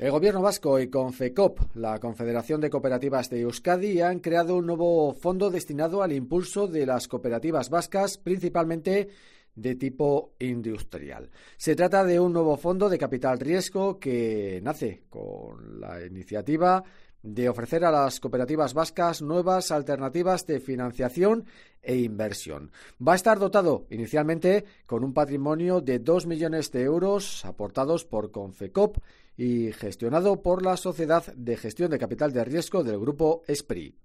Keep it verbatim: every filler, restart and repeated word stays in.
El Gobierno vasco y Confecop, la Confederación de Cooperativas de Euskadi, han creado un nuevo fondo destinado al impulso de las cooperativas vascas, principalmente de tipo industrial. Se trata de un nuevo fondo de capital riesgo que nace con la iniciativa de ofrecer a las cooperativas vascas nuevas alternativas de financiación e inversión. Va a estar dotado inicialmente con un patrimonio de dos millones de euros aportados por Confecop y gestionado por la Sociedad de Gestión de Capital de Riesgo del Grupo Espri.